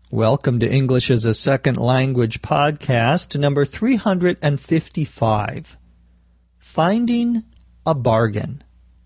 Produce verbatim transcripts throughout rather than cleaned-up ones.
Welcome to English as a Second Language podcast, number three hundred fifty-five, Finding a Bargain.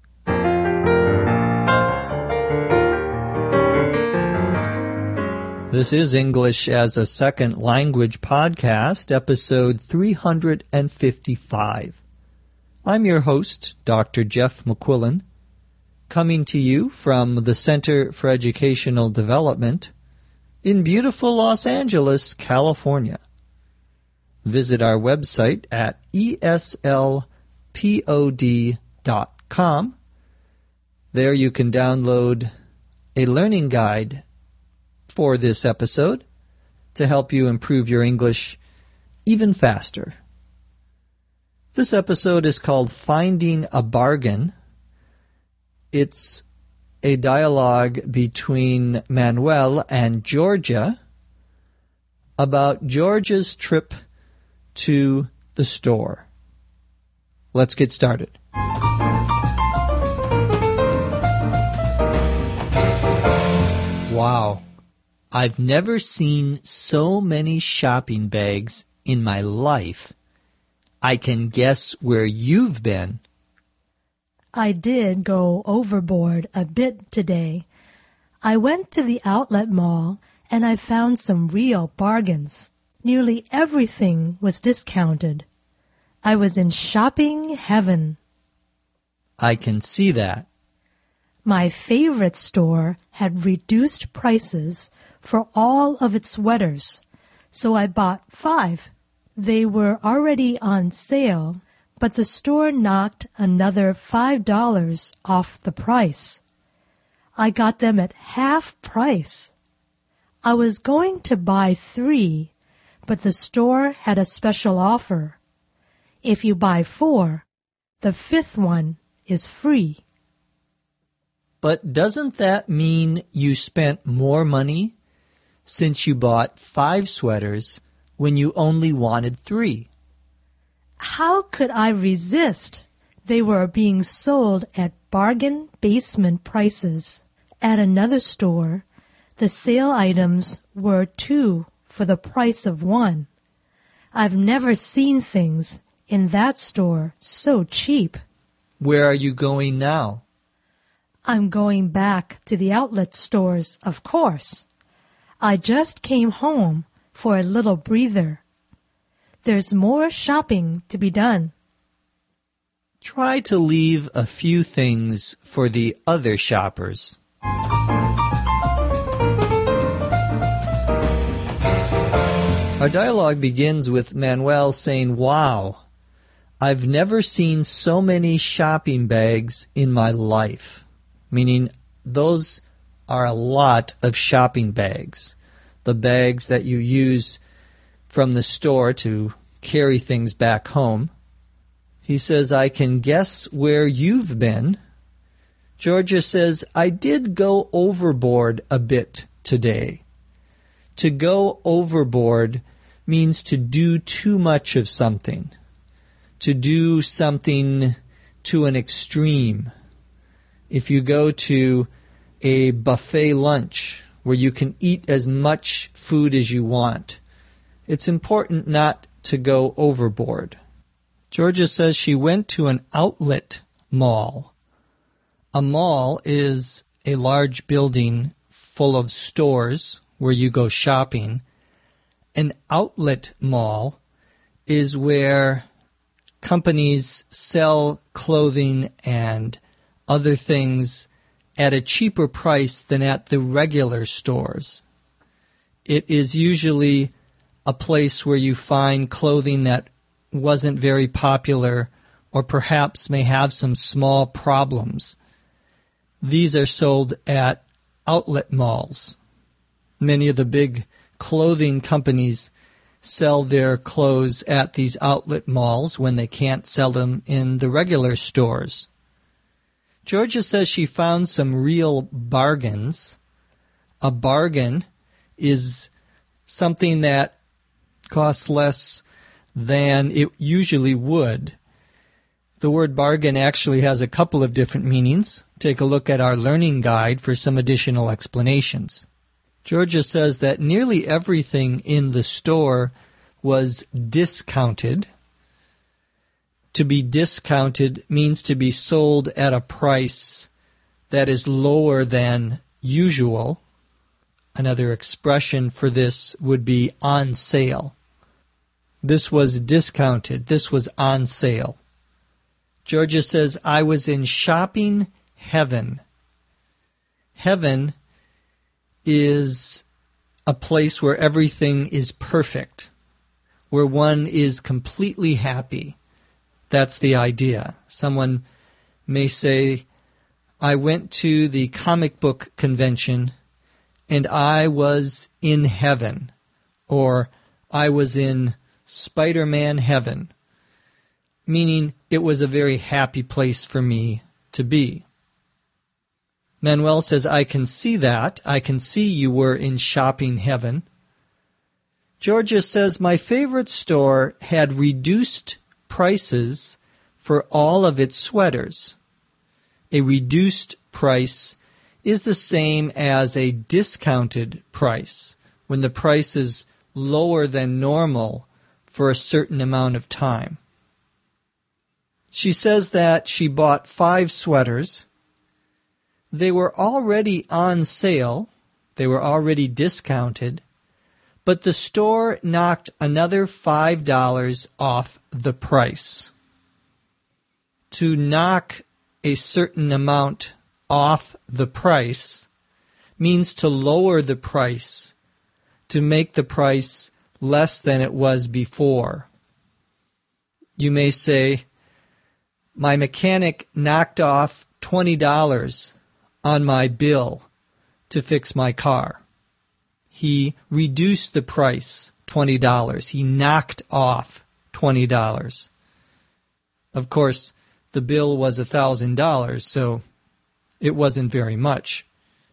This is English as a Second Language podcast, episode three hundred fifty-five. I'm your host, Doctor Jeff McQuillan, coming to you from the Center for Educational Development in beautiful Los Angeles, California. Visit our website at E S L P O D dot com. There you can download a learning guide for this episode to help you improve your English even faster. This episode is called Finding a Bargain. It's a dialogue between Manuel and Georgia about Georgia's trip to the store. Let's get started. Wow, I've never seen so many shopping bags in my life. I can guess where you've been. I did go overboard a bit today. I went to the outlet mall and I found some real bargains. Nearly everything was discounted. I was in shopping heaven. I can see that. My favorite store had reduced prices for all of its sweaters, so I bought five. They were already on sale, but the store knocked another five dollars off the price. I got them at half price. I was going to buy three, but the store had a special offer. If you buy four, the fifth one is free. But doesn't that mean you spent more money since you bought five sweaters when you only wanted three? How could I resist? They were being sold at bargain basement prices. At another store, the sale items were two for the price of one. I've never seen things in that store so cheap. Where are you going now? I'm going back to the outlet stores, of course. I just came home for a little breather. There's more shopping to be done. Try to leave a few things for the other shoppers. Our dialogue begins with Manuel saying, "Wow, I've never seen so many shopping bags in my life." Meaning, those are a lot of shopping bags. The bags that you use from the store to carry things back home. He says, "I can guess where you've been." Georgia says, "I did go overboard a bit today." To go overboard means to do too much of something. To do something to an extreme. If you go to a buffet lunch where you can eat as much food as you want, it's important not to go overboard. Georgia says she went to an outlet mall. A mall is a large building full of stores where you go shopping. An outlet mall is where companies sell clothing and other things at a cheaper price than at the regular stores. It is usually a place where you find clothing that wasn't very popular or perhaps may have some small problems. These are sold at outlet malls. Many of the big clothing companies sell their clothes at these outlet malls when they can't sell them in the regular stores. Georgia says she found some real bargains. A bargain is something that costs less than it usually would. The word bargain actually has a couple of different meanings. Take a look at our learning guide for some additional explanations. Georgia says that nearly everything in the store was discounted. To be discounted means to be sold at a price that is lower than usual. Another expression for this would be on sale. This was discounted. This was on sale. Georgia says, I was in shopping heaven. Heaven is a place where everything is perfect, where one is completely happy. That's the idea. Someone may say, I went to the comic book convention and I was in heaven, or I was in Spider-Man heaven, meaning it was a very happy place for me to be. Manuel says, I can see that. I can see you were in shopping heaven. Georgia says, my favorite store had reduced prices for all of its sweaters. A reduced price is the same as a discounted price, when the price is lower than normal for a certain amount of time. She says that she bought five sweaters. They were already on sale. They were already discounted. But the store knocked another five dollars off the price. To knock a certain amount off the price means to lower the price, to make the price less than it was before. You may say, my mechanic knocked off twenty dollars on my bill to fix my car. He reduced the price twenty dollars. He knocked off twenty dollars. Of course, the bill was one thousand dollars, so it wasn't very much.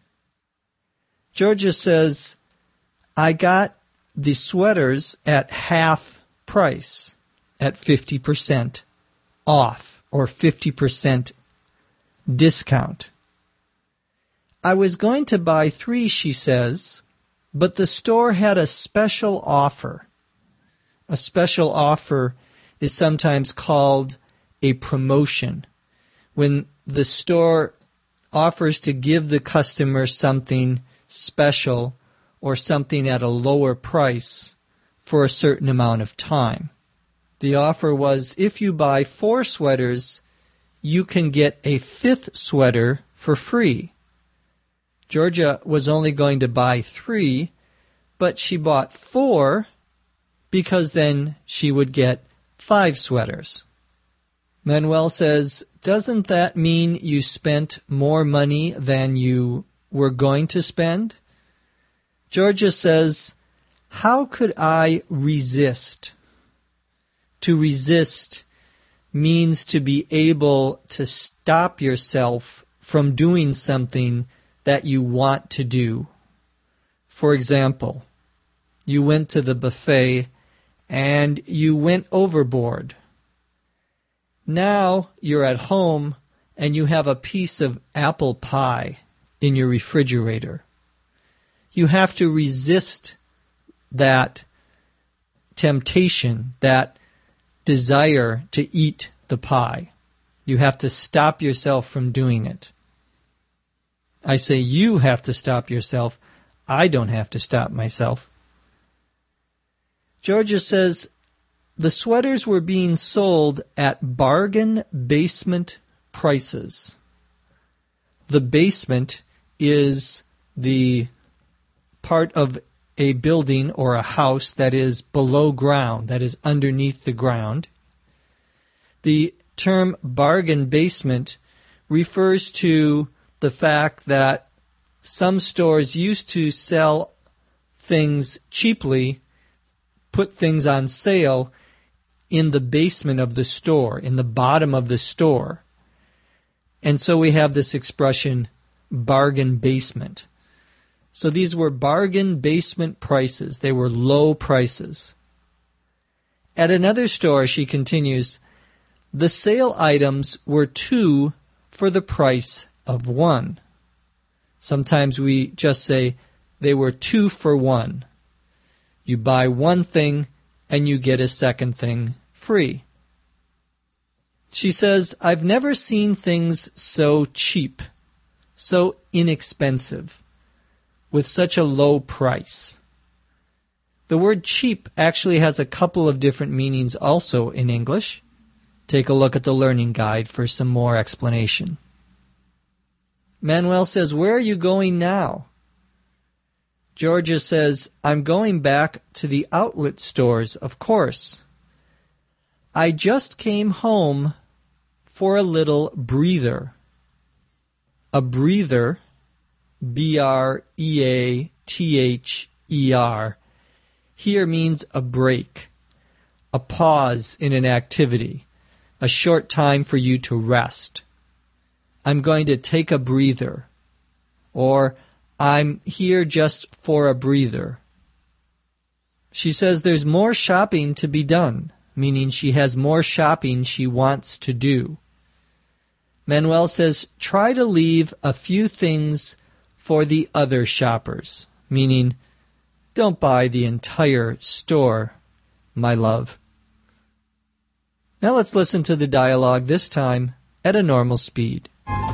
Georgia says, I got the sweaters at half price, at fifty percent off, or fifty percent discount. I was going to buy three, she says, but the store had a special offer. A special offer is sometimes called a promotion, when the store offers to give the customer something special or something at a lower price for a certain amount of time. The offer was, if you buy four sweaters, you can get a fifth sweater for free. Georgia was only going to buy three, but she bought four because then she would get five sweaters. Manuel says, doesn't that mean you spent more money than you were going to spend? Georgia says, how could I resist? To resist means to be able to stop yourself from doing something that you want to do. For example, you went to the buffet and you went overboard. Now you're at home and you have a piece of apple pie in your refrigerator. You have to resist that temptation, that desire to eat the pie. You have to stop yourself from doing it. I say you have to stop yourself. I don't have to stop myself. Georgia says, the sweaters were being sold at bargain basement prices. The basement is the part of a building or a house that is below ground, that is underneath the ground. The term bargain basement refers to the fact that some stores used to sell things cheaply, put things on sale in the basement of the store, in the bottom of the store. And so we have this expression, bargain basement. So these were bargain basement prices. They were low prices. At another store, she continues, the sale items were two for the price of one. Sometimes we just say they were two for one. You buy one thing and you get a second thing free. She says, I've never seen things so cheap, so inexpensive, with such a low price. The word cheap actually has a couple of different meanings also in English. Take a look at the Learning Guide for some more explanation. Manuel says, where are you going now? Georgia says, I'm going back to the outlet stores, of course. I just came home for a little breather. A breather, B R E A T H E R, here means a break, a pause in an activity, a short time for you to rest. I'm going to take a breather, or I'm here just for a breather. She says there's more shopping to be done, meaning she has more shopping she wants to do. Manuel says, try to leave a few things for the other shoppers, meaning don't buy the entire store, my love. Now let's listen to the dialogue, this time at a normal speed.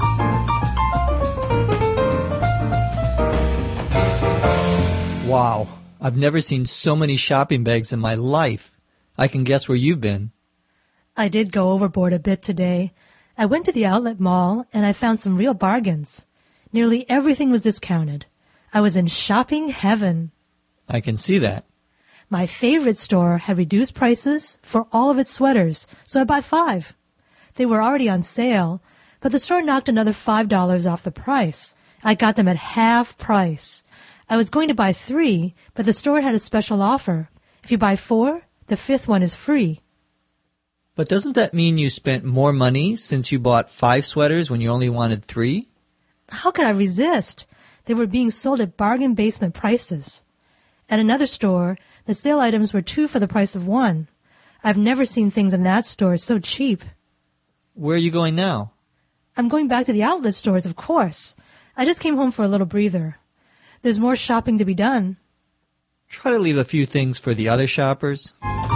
Wow, I've never seen so many shopping bags in my life. I can guess where you've been. I did go overboard a bit today. I went to the outlet mall and I found some real bargains. Nearly everything was discounted. I was in shopping heaven. I can see that. My favorite store had reduced prices for all of its sweaters, so I bought five. They were already on sale, but the store knocked another five dollars off the price. I got them at half price. I was going to buy three, but the store had a special offer. If you buy four, the fifth one is free. But doesn't that mean you spent more money since you bought five sweaters when you only wanted three? How could I resist? They were being sold at bargain basement prices. At another store, the sale items were two for the price of one. I've never seen things in that store so cheap. Where are you going now? I'm going back to the outlet stores, of course. I just came home for a little breather. There's more shopping to be done. Try to leave a few things for the other shoppers.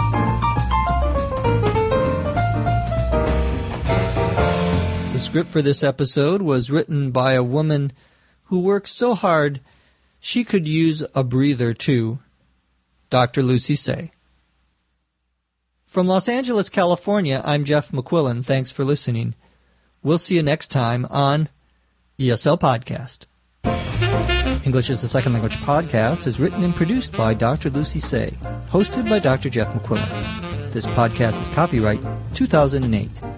The script for this episode was written by a woman who works so hard she could use a breather too, Doctor Lucy Say. From Los Angeles, California, I'm Jeff McQuillan. Thanks for listening. We'll see you next time on E S L Podcast. English is the Second Language podcast is written and produced by Doctor Lucy Say, hosted by Doctor Jeff McQuillan. This podcast is copyright two thousand eight.